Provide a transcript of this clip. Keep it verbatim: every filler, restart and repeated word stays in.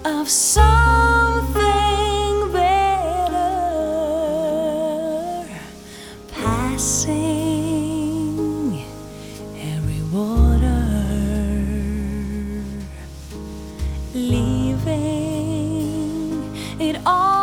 of something better passing every water, leaving it all